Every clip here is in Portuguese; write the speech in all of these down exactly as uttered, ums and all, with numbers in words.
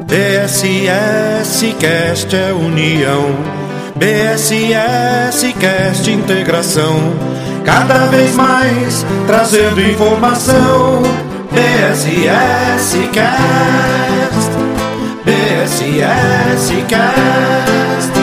B S S Cast é união, B S S Cast integração, cada vez mais trazendo informação. B S S Cast, B S S Cast.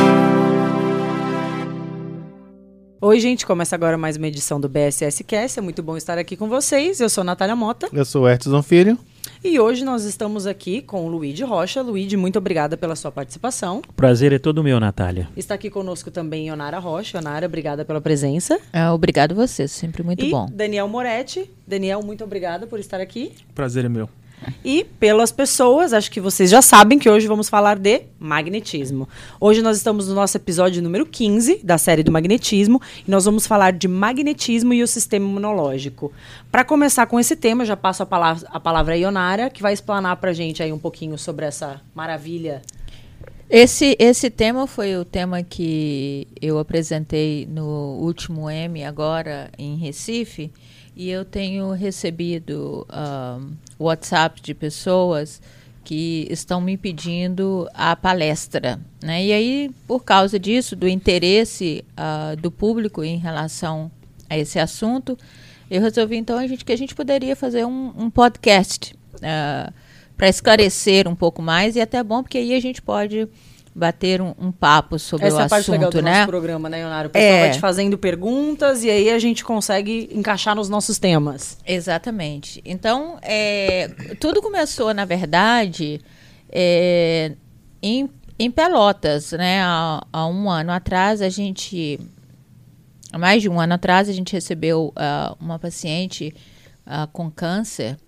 Oi, gente, começa agora mais uma edição do B S S Cast. É muito bom estar aqui com vocês. Eu sou Natália Mota. Eu sou o Edson Filho. E hoje nós estamos aqui com o Luigi Rocha. Luigi, muito obrigada pela sua participação. O prazer é todo meu, Natália. Está aqui conosco também Ionara Rocha. Ionara, obrigada pela presença. Ah, obrigado a você, sempre muito e bom. Daniel Moretti. Daniel, muito obrigada por estar aqui. O prazer é meu. E pelas pessoas, acho que vocês já sabem que hoje vamos falar de magnetismo. Hoje nós estamos no nosso episódio número quinze da série do magnetismo e nós vamos falar de magnetismo e o sistema imunológico. Para começar com esse tema, já passo a palavra, a palavra a Ionara, que vai explanar para a gente aí um pouquinho sobre essa maravilha. Esse, esse tema foi o tema que eu apresentei no último M agora em Recife. E eu tenho recebido um, WhatsApp de pessoas que estão me pedindo a palestra, né? E aí, por causa disso, do interesse uh, do público em relação a esse assunto, eu resolvi, então, a gente, que a gente poderia fazer um, um podcast uh, para esclarecer um pouco mais. E até bom, porque aí a gente pode bater um, um papo sobre Essa o é a parte assunto, legal do né? nosso programa, né, Ionara? O pessoal É. vai te fazendo perguntas e aí a gente consegue encaixar nos nossos temas. Exatamente. Então, é, tudo começou, na verdade, é, em, em Pelotas, né? Há, há um ano atrás, a gente... Há mais de um ano atrás, a gente recebeu uh, uma paciente uh, com câncer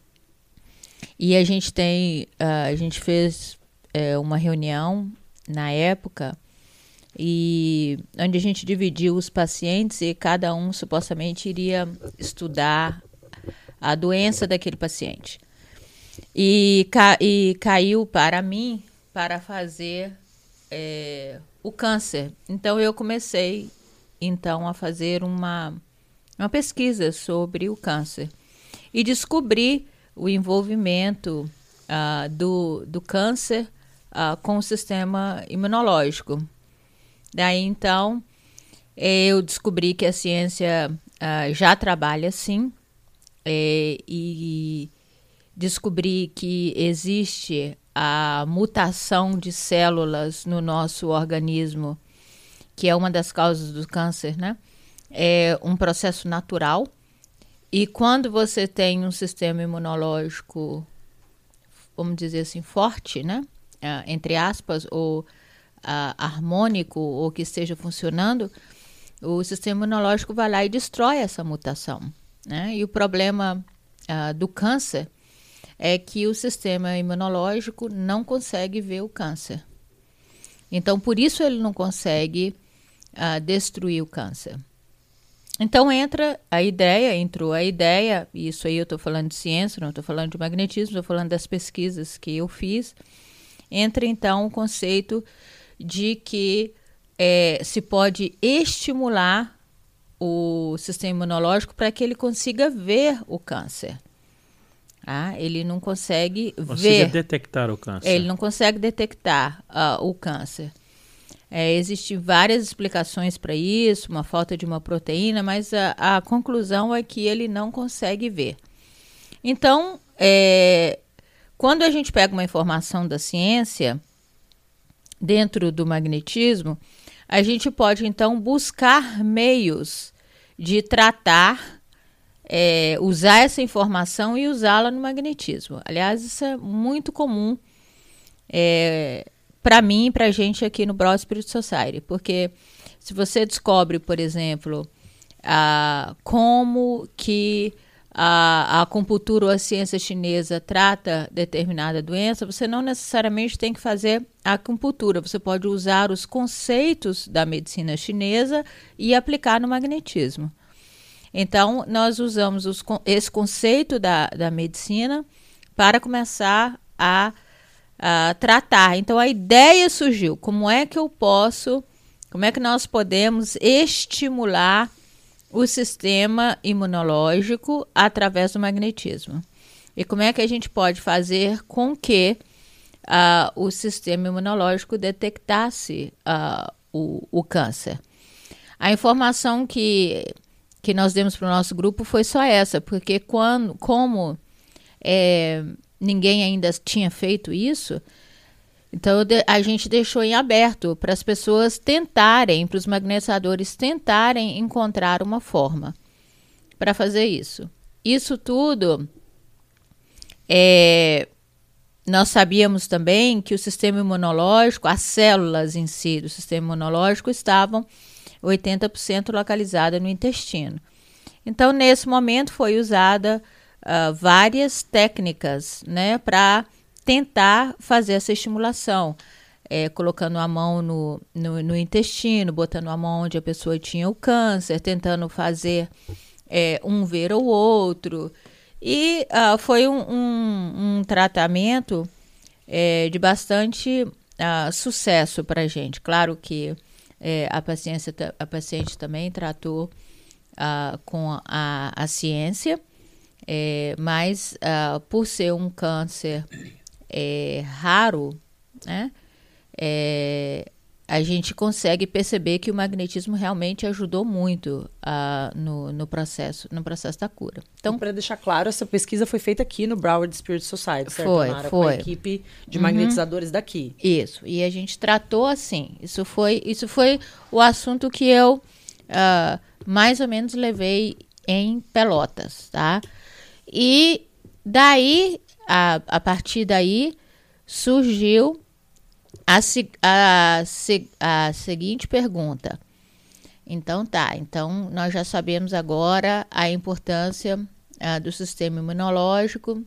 e a gente tem... Uh, a gente fez uh, uma reunião na época, e onde a gente dividiu os pacientes e cada um supostamente iria estudar a doença daquele paciente. E, ca e caiu para mim para fazer é, o câncer. Então eu comecei então a fazer uma, uma pesquisa sobre o câncer e descobri o envolvimento uh, do, do câncer Uh, com o sistema imunológico. Daí, então, eu descobri que a ciência uh, já trabalha assim, é, e descobri que existe a mutação de células no nosso organismo, que é uma das causas do câncer, né? É um processo natural, e quando você tem um sistema imunológico, vamos dizer assim, forte, né? Uh, entre aspas, ou uh, harmônico, ou que esteja funcionando, o sistema imunológico vai lá e destrói essa mutação, né? E o problema uh, do câncer é que o sistema imunológico não consegue ver o câncer. Então, por isso ele não consegue uh, destruir o câncer. Então entra a ideia, entrou a ideia, e isso aí eu estou falando de ciência, não estou falando de magnetismo, estou falando das pesquisas que eu fiz. Entra, então, o conceito de que é, se pode estimular o sistema imunológico para que ele consiga ver o câncer. Ah, ele não consegue Consiga ver. detectar o câncer. Ele não consegue detectar uh, o câncer. É, existem várias explicações para isso, uma falta de uma proteína, mas a, a conclusão é que ele não consegue ver. Então, é... quando a gente pega uma informação da ciência, dentro do magnetismo, a gente pode, então, buscar meios de tratar, é, usar essa informação e usá-la no magnetismo. Aliás, isso é muito comum é, para mim e para a gente aqui no Broad Spirit Society, porque se você descobre, por exemplo, a, como que A, a acupuntura ou a ciência chinesa trata determinada doença, você não necessariamente tem que fazer a acupuntura. Você pode usar os conceitos da medicina chinesa e aplicar no magnetismo. Então, nós usamos os, esse conceito da, da medicina para começar a, a tratar. Então, a ideia surgiu. Como é que eu posso, como é que nós podemos estimular o sistema imunológico através do magnetismo? E como é que a gente pode fazer com que uh, o sistema imunológico detectasse uh, o, o câncer. A informação que, que nós demos para o nosso grupo foi só essa, porque quando, como é, ninguém ainda tinha feito isso, então a gente deixou em aberto para as pessoas tentarem, para os magnetizadores tentarem encontrar uma forma para fazer isso. Isso tudo, é, nós sabíamos também que o sistema imunológico, as células em si do sistema imunológico estavam oitenta por cento localizadas no intestino. Então, nesse momento, foi usada uh, várias técnicas, né, para tentar fazer essa estimulação, é, colocando a mão no, no, no intestino, botando a mão onde a pessoa tinha o câncer, tentando fazer é, um ver ou outro. E uh, foi um, um, um tratamento é, de bastante uh, sucesso para a gente. Claro que é, a, paciência, a paciente também tratou uh, com a, a ciência, é, mas uh, por ser um câncer é, raro, né, é, a gente consegue perceber que o magnetismo realmente ajudou muito uh, no, no, processo, no processo da cura. Então, para deixar claro, essa pesquisa foi feita aqui no Broward Spirit Society, certo, foi, Mara? foi. Com a equipe de magnetizadores uhum. daqui. Isso, e a gente tratou assim. Isso foi, isso foi o assunto que eu uh, mais ou menos levei em Pelotas, tá? E daí, a, a partir daí, surgiu A, a, a seguinte pergunta. Então tá, então nós já sabemos agora a importância uh, do sistema imunológico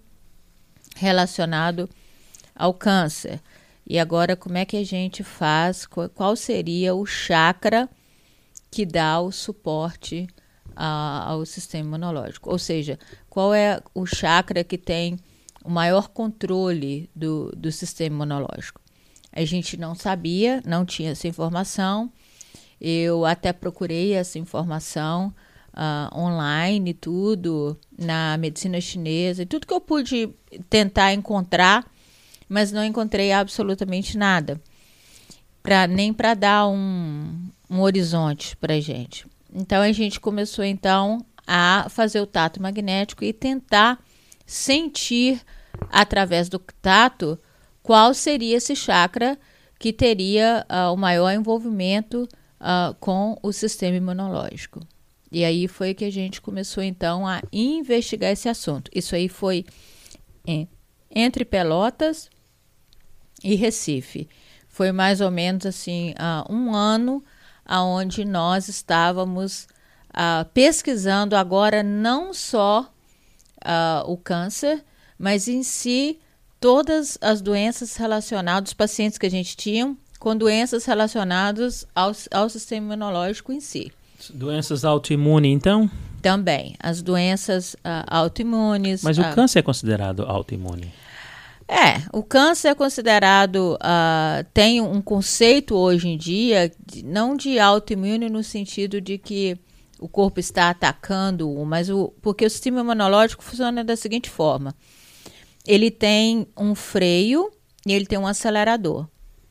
relacionado ao câncer. E agora como é que a gente faz, qual, qual seria o chakra que dá o suporte uh, ao sistema imunológico? Ou seja, qual é o chakra que tem o maior controle do, do sistema imunológico? A gente não sabia, não tinha essa informação. Eu até procurei essa informação uh, online, tudo, na medicina chinesa, tudo que eu pude tentar encontrar, mas não encontrei absolutamente nada, pra, nem para dar um, um horizonte para a gente. Então, a gente começou, então, a fazer o tato magnético e tentar sentir, através do tato, qual seria esse chakra que teria uh, o maior envolvimento uh, com o sistema imunológico. E aí foi que a gente começou, então, a investigar esse assunto. Isso aí foi em, entre Pelotas e Recife. Foi mais ou menos assim, uh, um ano onde nós estávamos uh, pesquisando agora não só uh, o câncer, mas em si todas as doenças relacionadas, os pacientes que a gente tinha com doenças relacionadas ao, ao sistema imunológico em si. Doenças autoimunes, então? Também, as doenças uh, autoimunes. Mas o uh, câncer é considerado autoimune? É, o câncer é considerado, uh, tem um conceito hoje em dia, de, não de autoimune no sentido de que o corpo está atacando, mas o, porque o sistema imunológico funciona da seguinte forma. Ele tem um freio e ele tem um acelerador.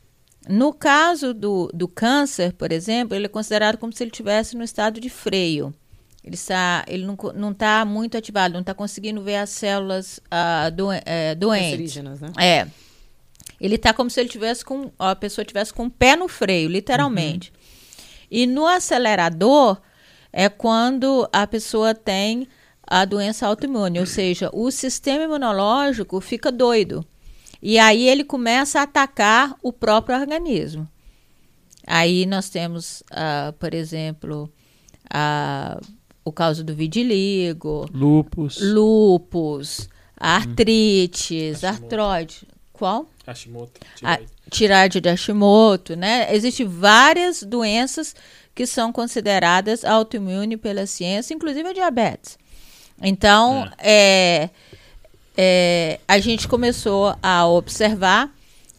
No caso do, do câncer, por exemplo, ele é considerado como se ele estivesse no estado de freio. Ele, está, ele não está muito ativado, não está conseguindo ver as células uh, do, é, doentes. Cancerígenas, né? É. Ele está como se ele tivesse com, a pessoa tivesse com o pé no freio, literalmente. Uhum. E no acelerador é quando a pessoa tem a doença autoimune, ou seja, o sistema imunológico fica doido. E aí ele começa a atacar o próprio organismo. Aí nós temos, uh, por exemplo, uh, o caso do vitiligo, lúpus, lúpus, artrites, hum. artrose. Qual? Hashimoto. A tireoide de Hashimoto, né? Existem várias doenças que são consideradas autoimunes pela ciência, inclusive a diabetes. Então, é. É, é, a gente começou a observar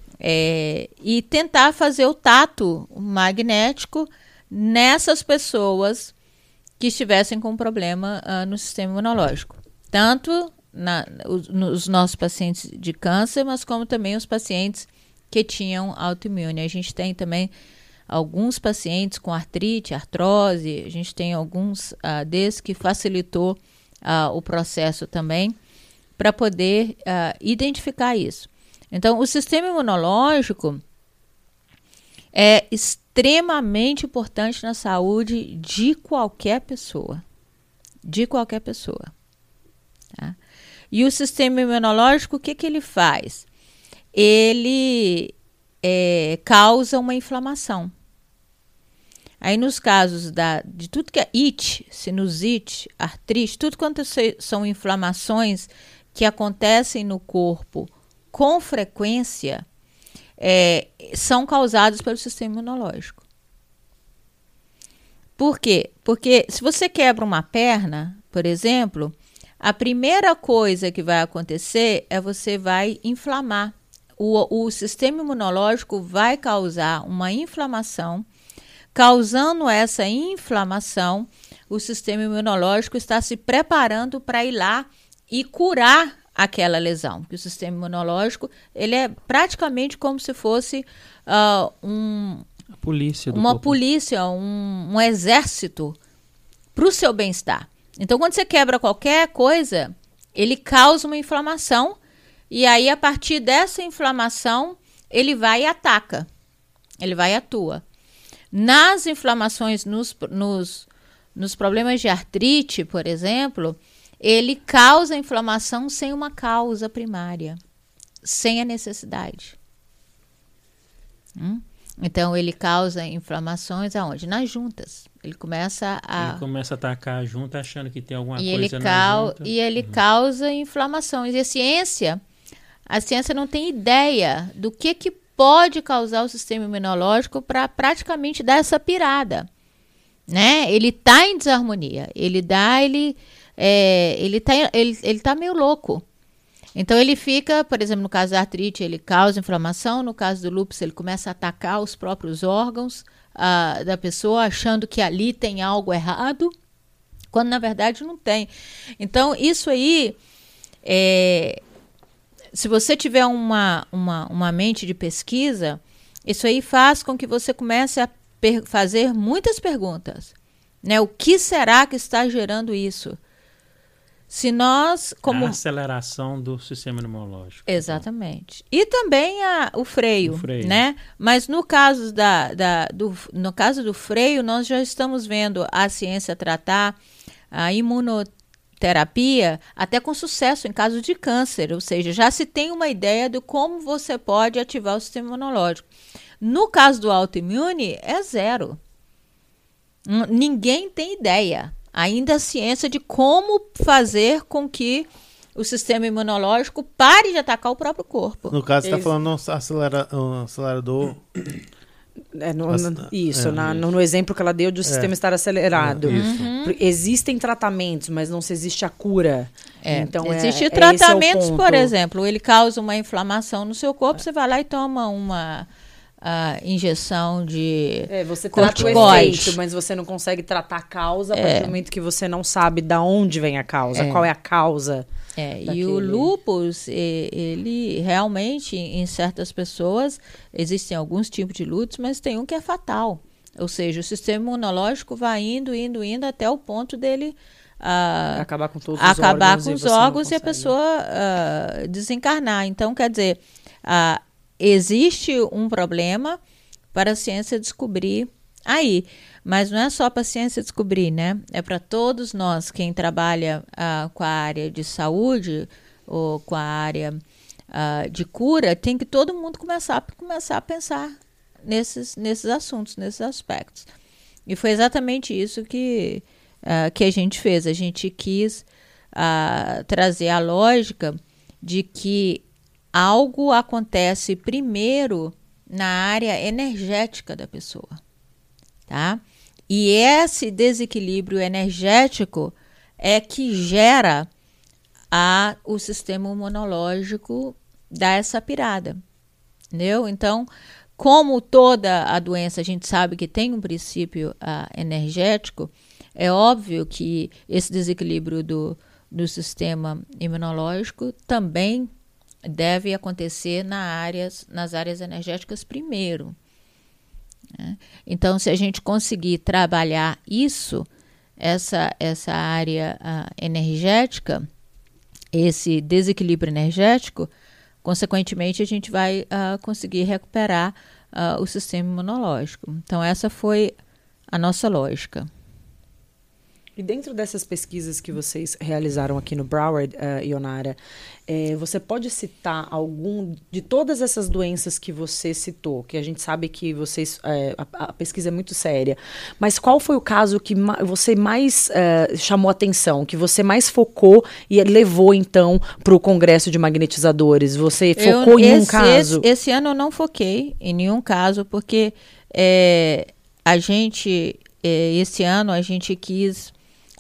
é, e tentar fazer o tato magnético nessas pessoas que estivessem com problema uh, no sistema imunológico. Tanto na, os, nos nossos pacientes de câncer, mas como também os pacientes que tinham autoimune. A gente tem também alguns pacientes com artrite, artrose, a gente tem alguns uh, desses que facilitou uh, o processo também para poder uh, identificar isso. Então, o sistema imunológico é extremamente importante na saúde de qualquer pessoa. De qualquer pessoa. Tá? E o sistema imunológico, o que, que ele faz? Ele é, causa uma inflamação. Aí nos casos da, de tudo que é it, sinusite, artrite, tudo quanto se, são inflamações que acontecem no corpo com frequência, é, são causados pelo sistema imunológico. Por quê? Porque se você quebra uma perna, por exemplo, a primeira coisa que vai acontecer é você vai inflamar. O, o sistema imunológico vai causar uma inflamação. Causando essa inflamação, o sistema imunológico está se preparando para ir lá e curar aquela lesão. Porque o sistema imunológico ele é praticamente como se fosse uh, um, a polícia do uma corpo. polícia, um, um exército para o seu bem-estar. Então, quando você quebra qualquer coisa, ele causa uma inflamação e aí, a partir dessa inflamação, ele vai e ataca. Ele vai e atua. Nas inflamações, nos, nos, nos problemas de artrite, por exemplo, ele causa inflamação sem uma causa primária, sem a necessidade. Hum? Então, ele causa inflamações aonde? Nas juntas. Ele começa a... Ele começa a atacar a junta achando que tem alguma e coisa ele na cau... junta. E ele Uhum. causa inflamações. E a ciência, a ciência não tem ideia do que, que pode causar o sistema imunológico para praticamente dar essa pirada, né? Ele tá em desarmonia, ele dá, ele, é, ele tá, ele, ele tá meio louco. Então ele fica, por exemplo, no caso da artrite, ele causa inflamação, no caso do lúpus ele começa a atacar os próprios órgãos uh, da pessoa, achando que ali tem algo errado, quando na verdade não tem. Então isso aí é... Se você tiver uma, uma, uma mente de pesquisa, isso aí faz com que você comece a per- fazer muitas perguntas. Né? O que será que está gerando isso? Se nós, como... A aceleração do sistema imunológico. Exatamente. E também a, o, freio, o freio, né? Mas no caso, da, da, do, no caso do freio, nós já estamos vendo a ciência tratar a imunoterapia terapia até com sucesso em casos de câncer, ou seja, já se tem uma ideia de como você pode ativar o sistema imunológico. No caso do autoimune, é zero. Ninguém tem ideia, ainda a ciência de como fazer com que o sistema imunológico pare de atacar o próprio corpo. No caso, você está Ex- falando um, acelera, um acelerador. É, no, Nossa, no- isso, é, na- isso. no, no exemplo que ela deu de o sistema estar acelerado. É, isso. Por- Existem tratamentos, mas não se existe a cura. É, Então, é- Existem é, esse é o tratamentos, ponto. por exemplo, ele causa uma inflamação no seu corpo, você vai lá e toma uma ah, injeção de É, você trata o corticoide. efeito, mas você não consegue tratar a causa a partir do momento que você não sabe de onde vem a causa, É. qual é a causa. É, e daquele- o lúpus, e- ele realmente, em certas pessoas, existem alguns tipos de lúpus, mas tem um que é fatal. Ou seja, o sistema imunológico vai indo, indo, indo até o ponto dele ah, Acabar com todos os acabar órgãos com e os você não órgãos e a consegue. pessoa ah, desencarnar. Então, quer dizer, ah, existe um problema para a ciência descobrir aí. Mas não é só para a ciência descobrir, né? É para todos nós, quem trabalha ah, com a área de saúde ou com a área ah, de cura, tem que todo mundo começar, começar a pensar nesses, nesses assuntos, nesses aspectos. E foi exatamente isso que, ah, que a gente fez. A gente quis ah, trazer a lógica de que algo acontece primeiro na área energética da pessoa. Tá? E esse desequilíbrio energético é que gera a, o sistema imunológico dar essa pirada. Entendeu? Então, como toda a doença a gente sabe que tem um princípio uh, energético, é óbvio que esse desequilíbrio do, do sistema imunológico também deve acontecer na áreas, nas áreas energéticas primeiro. Né? Então, se a gente conseguir trabalhar isso, essa, essa área uh, energética, esse desequilíbrio energético, consequentemente, a gente vai uh, conseguir recuperar uh, o sistema imunológico. Então, essa foi a nossa lógica. E dentro dessas pesquisas que vocês realizaram aqui no Broward, uh, Ionara, eh, você pode citar algum de todas essas doenças que você citou, que a gente sabe que vocês eh, a, a pesquisa é muito séria, mas qual foi o caso que ma- você mais eh, chamou atenção, que você mais focou e levou então para o Congresso de Magnetizadores? Você focou eu, em esse, um caso? Esse, esse ano eu não foquei em nenhum caso, porque é, a gente, é, esse ano a gente quis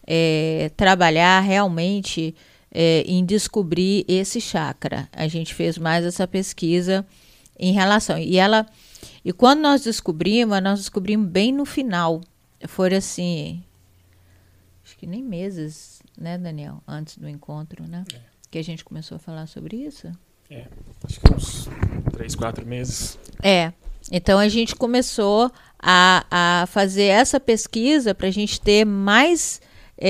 É, trabalhar realmente é, em descobrir esse chakra. A gente fez mais essa pesquisa em relação. E ela, e quando nós descobrimos, nós descobrimos bem no final. Foram assim, acho que nem meses, né, Daniel? Antes do encontro, né? É. Que a gente começou a falar sobre isso. É, acho que uns três, quatro meses. É. Então a gente começou a, a fazer essa pesquisa para a gente ter mais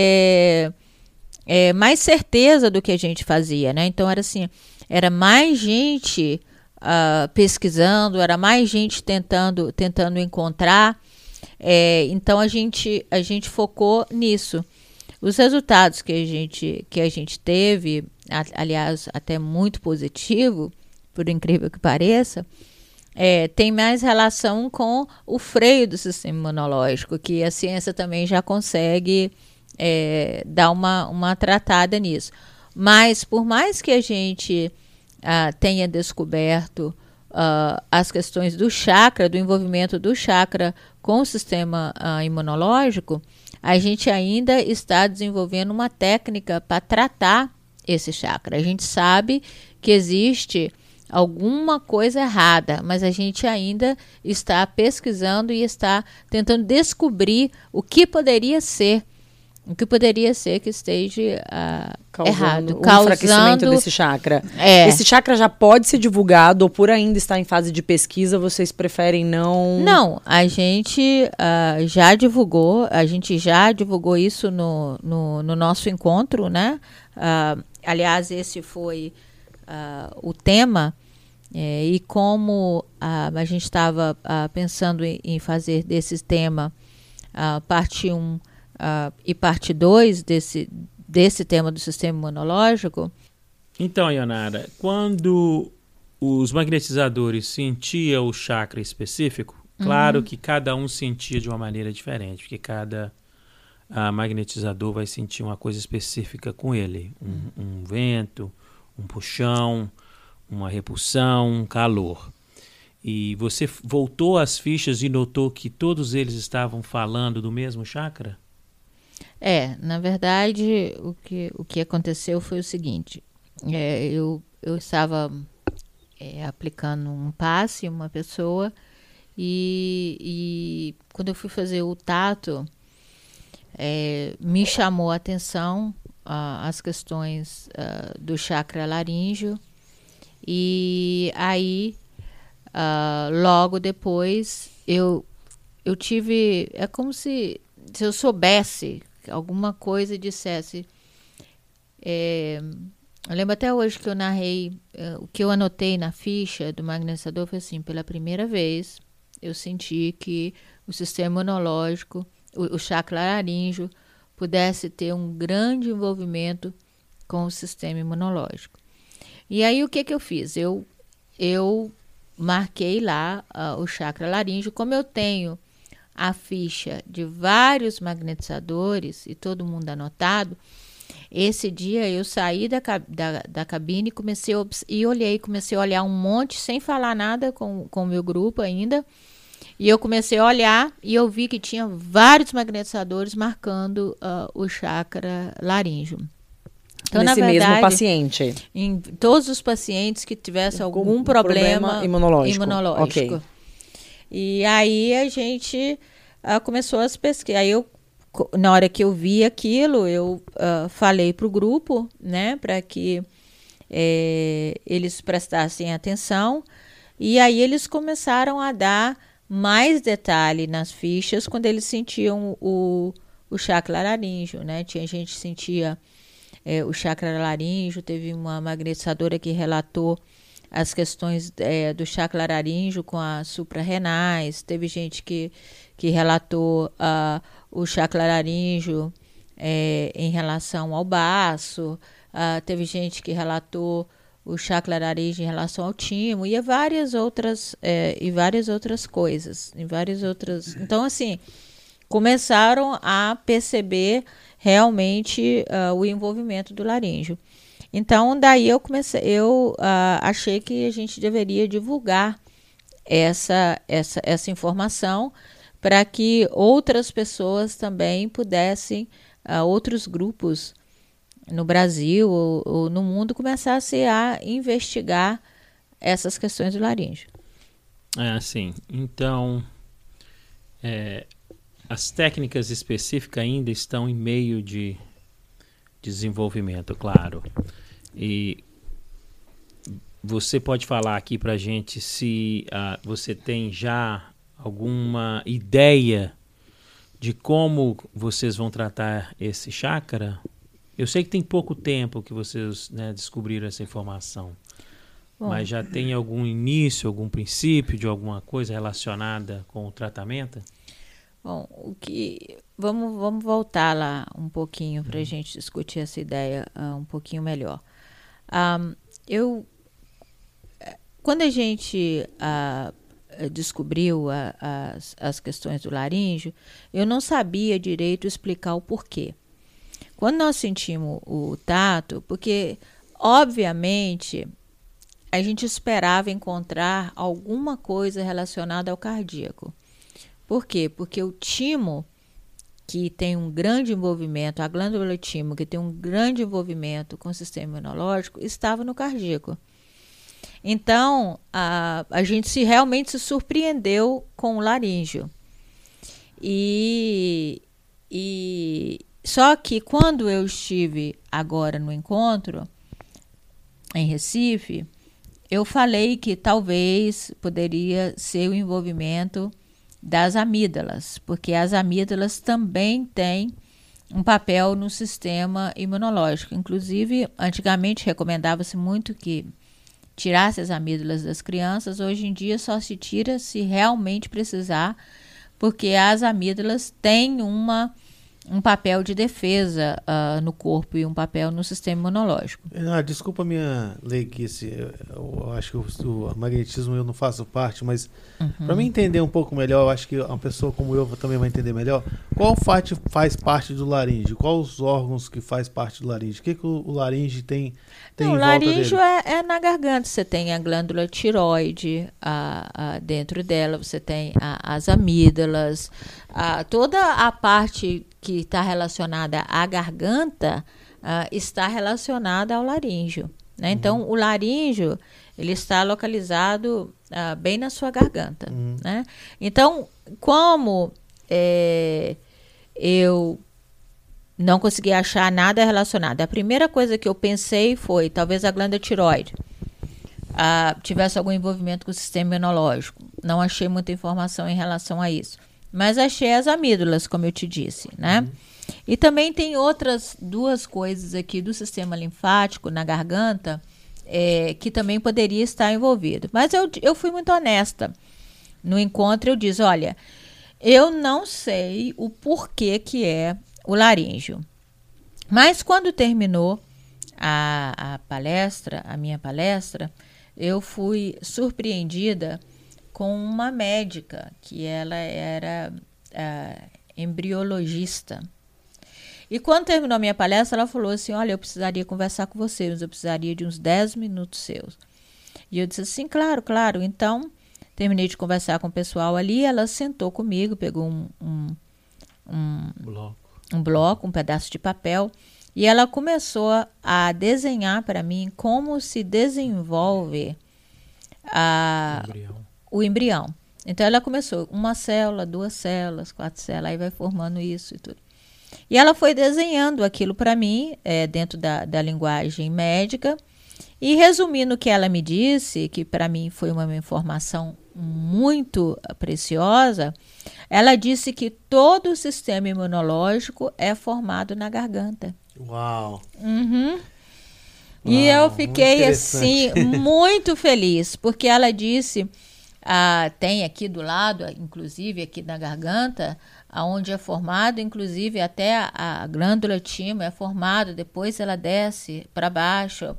É, é, mais certeza do que a gente fazia, né? Então era assim, era mais gente uh, pesquisando, era mais gente tentando, tentando encontrar. É, então a gente, a gente focou nisso. Os resultados que a gente, que a gente teve, a, aliás, até muito positivo, por incrível que pareça, é, tem mais relação com o freio do sistema imunológico, que a ciência também já consegue É, dar uma, uma tratada nisso. Mas, por mais que a gente uh, tenha descoberto uh, as questões do chakra, do envolvimento do chakra com o sistema uh, imunológico, a gente ainda está desenvolvendo uma técnica para tratar esse chakra. A gente sabe que existe alguma coisa errada, mas a gente ainda está pesquisando e está tentando descobrir o que poderia ser O que poderia ser que esteja uh, causando errado. Um causando enfraquecimento desse chakra. É. Esse chakra já pode ser divulgado ou por ainda estar em fase de pesquisa, vocês preferem não... Não, a gente uh, já divulgou, a gente já divulgou isso no, no, no nosso encontro, né? Uh, aliás, esse foi uh, o tema, é, e como uh, a gente estava uh, pensando em, em fazer desse tema uh, parte um Uh, e parte dois desse, desse tema do sistema imunológico. Então, Ionara, quando os magnetizadores sentiam o chakra específico, uhum. claro que cada um sentia de uma maneira diferente, porque cada uh, magnetizador vai sentir uma coisa específica com ele. Um, um vento, um puxão, uma repulsão, um calor. E você voltou às fichas e notou que todos eles estavam falando do mesmo chakra? É, na verdade, o que, o que aconteceu foi o seguinte, é, eu, eu estava é, aplicando um passe em uma pessoa e, e quando eu fui fazer o tato, é, me chamou a atenção uh, as questões uh, do chakra laríngeo e aí, uh, logo depois, eu, eu tive, é como se, se eu soubesse alguma coisa e dissesse, é, eu lembro até hoje que eu narrei, uh, o que eu anotei na ficha do magnetizador foi assim, pela primeira vez eu senti que o sistema imunológico, o, o chakra laríngeo, pudesse ter um grande envolvimento com o sistema imunológico. E aí o que que eu fiz? Eu, eu marquei lá uh, o chakra laríngeo, como eu tenho a ficha de vários magnetizadores e todo mundo anotado, esse dia eu saí da, da, da cabine e comecei a, e olhei, comecei a olhar um monte, sem falar nada com, com o meu grupo ainda, e eu comecei a olhar e eu vi que tinha vários magnetizadores marcando uh, o chakra laríngeo. Então, nesse na verdade, mesmo paciente? Em todos os pacientes que tivessem algum, algum problema, problema imunológico. imunológico. Okay. E aí a gente uh, começou as pesquisas. Aí eu na hora que eu vi aquilo, eu uh, falei para o grupo, né, para que é, eles prestassem atenção, e aí eles começaram a dar mais detalhe nas fichas quando eles sentiam o, o chakra laríngeo, né? Tinha gente que sentia é, o chakra laríngeo, teve uma magnetizadora que relatou as questões é, do chakra laríngeo com as suprarrenais, teve gente que, que relatou uh, o chakra laríngeo é, em relação ao baço, uh, teve gente que relatou o chakra laríngeo em relação ao timo e várias outras é, e várias outras coisas, em várias outras. Então, assim, começaram a perceber realmente uh, o envolvimento do laríngeo. Então, daí eu comecei, eu uh, achei que a gente deveria divulgar essa essa essa informação para que outras pessoas também pudessem, uh, outros grupos no Brasil ou, ou no mundo, começassem a investigar essas questões do laríngeo. É, sim. Então, é, as técnicas específicas ainda estão em meio de desenvolvimento, claro. E você pode falar aqui para a gente se uh, você tem já alguma ideia de como vocês vão tratar esse chakra? Eu sei que tem pouco tempo que vocês, né, descobriram essa informação. Bom, mas já tem algum início, algum princípio de alguma coisa relacionada com o tratamento? Bom, o que vamos, vamos voltar lá um pouquinho para a gente discutir essa ideia uh, um pouquinho melhor. Um, eu, quando a gente uh, descobriu a, as, as questões do laríngeo, eu não sabia direito explicar o porquê. Quando nós sentimos o tato, porque, obviamente, a gente esperava encontrar alguma coisa relacionada ao cardíaco. Por quê? Porque o timo, que tem um grande envolvimento, a glândula timo, que tem um grande envolvimento com o sistema imunológico, estava no cardíaco. Então, a, a gente se, realmente se surpreendeu com o laríngeo. E... e Só que quando eu estive agora no encontro, em Recife, eu falei que talvez poderia ser o envolvimento das amígdalas, porque as amígdalas também têm um papel no sistema imunológico. Inclusive, antigamente recomendava-se muito que tirasse as amígdalas das crianças. Hoje em dia só se tira se realmente precisar, porque as amígdalas têm uma... um papel de defesa uh, no corpo e um papel no sistema imunológico. Ah, desculpa a minha leiguice, eu, eu acho que o, o magnetismo eu não faço parte, mas uhum. para mim entender um pouco melhor, eu acho que uma pessoa como eu também vai entender melhor, qual faz, faz parte do laríngeo? Quais os órgãos que faz parte do laríngeo? O que, que o, o laríngeo tem, tem não, em o volta dele? laríngeo é, é na garganta, você tem a glândula tiroide a, a, dentro dela, você tem a, as amígdalas, a, toda a parte que está relacionada à garganta uh, está relacionada ao laríngeo, né? Uhum. Então, o laríngeo ele está localizado uh, bem na sua garganta, uhum. né? Então, como é, eu não consegui achar nada relacionado, a primeira coisa que eu pensei foi talvez a glândula tiroide uh, tivesse algum envolvimento com o sistema imunológico. Não achei muita informação em relação a isso. Mas achei as amígdalas, como eu te disse, né? Uhum. E também tem outras duas coisas aqui do sistema linfático na garganta é, que também poderia estar envolvido. Mas eu, eu fui muito honesta. No encontro eu disse, olha, eu não sei o porquê que é o laríngeo. Mas quando terminou a, a palestra, a minha palestra, eu fui surpreendida com uma médica, que ela era uh, embriologista. E quando terminou a minha palestra, ela falou assim, olha, eu precisaria conversar com você, mas eu precisaria de uns dez minutos seus. E eu disse assim, claro, claro. Então, terminei de conversar com o pessoal ali, ela sentou comigo, pegou um, um, um, bloco. um bloco, um pedaço de papel, e ela começou a desenhar para mim como se desenvolve a... embrião. o embrião. Então, ela começou uma célula, duas células, quatro células, aí vai formando isso e tudo. E ela foi desenhando aquilo para mim, é, dentro da, da linguagem médica. E resumindo o que ela me disse, que para mim foi uma informação muito preciosa, ela disse que todo o sistema imunológico é formado na garganta. Uau! Uhum. Uau, e eu fiquei muito assim, muito feliz, porque ela disse, ah, tem aqui do lado, inclusive aqui na garganta, onde é formado, inclusive até a, a glândula timo é formado, depois ela desce para baixo,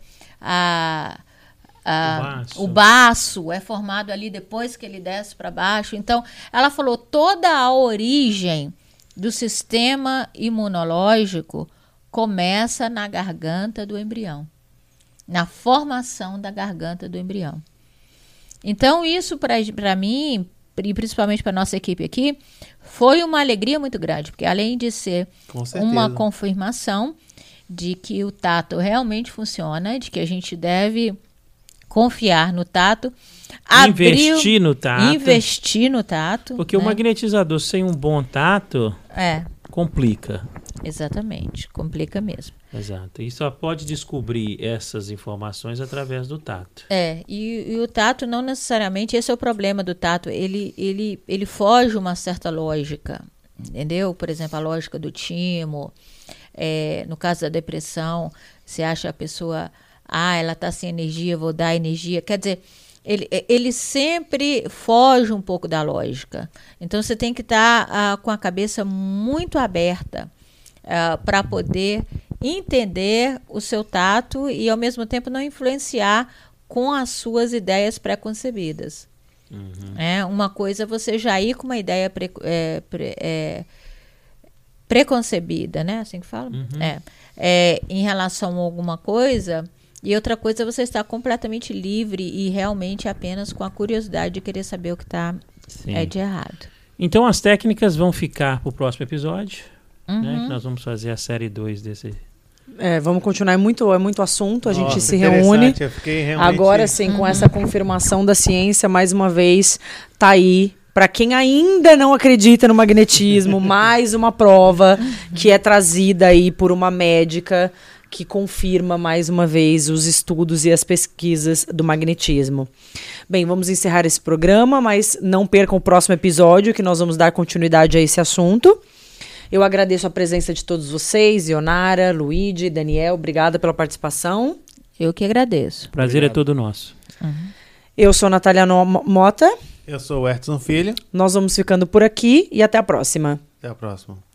a, a, o, baço. o baço é formado ali depois que ele desce para baixo. Então, ela falou toda a origem do sistema imunológico começa na garganta do embrião, na formação da garganta do embrião. Então, isso para mim, e principalmente para a nossa equipe aqui, foi uma alegria muito grande, porque além de ser uma confirmação de que o tato realmente funciona, de que a gente deve confiar no tato, investir abriu, no tato, investir no tato, porque né? O magnetizador sem um bom tato é. complica. Exatamente, complica mesmo. Exato, e só pode descobrir essas informações através do tato. É, e, e o tato não necessariamente, esse é o problema do tato, ele, ele, ele foge uma certa lógica, entendeu? Por exemplo, a lógica do timo, é, no caso da depressão, você acha a pessoa, ah, ela está sem energia, vou dar energia, quer dizer, ele, ele sempre foge um pouco da lógica. Então, você tem que estar tá, ah, com a cabeça muito aberta ah, para poder entender o seu tato e, ao mesmo tempo, não influenciar com as suas ideias pré-concebidas. Uhum. É, uma coisa é você já ir com uma ideia pre, é, pre, é, preconcebida, né? Assim que fala? Uhum. É, é, em relação a alguma coisa, e outra coisa é você estar completamente livre e realmente apenas com a curiosidade de querer saber o que está é, de errado. Então, as técnicas vão ficar para o próximo episódio, uhum. né? Que nós vamos fazer a série dois desse... É, vamos continuar, é muito, é muito assunto, a gente Nossa, se reúne. Eu fiquei realmente... Agora sim, uhum. com essa confirmação da ciência, mais uma vez, tá aí. Para quem ainda não acredita no magnetismo, mais uma prova que é trazida aí por uma médica que confirma mais uma vez os estudos e as pesquisas do magnetismo. Bem, vamos encerrar esse programa, mas não percam o próximo episódio, que nós vamos dar continuidade a esse assunto. Eu agradeço a presença de todos vocês, Ionara, Luíde, Daniel, obrigada pela participação. Eu que agradeço. Prazer Obrigado. É todo nosso. Uhum. Eu sou Natália no- Mota. Eu sou o Edson Filho. Nós vamos ficando por aqui e até a próxima. Até a próxima.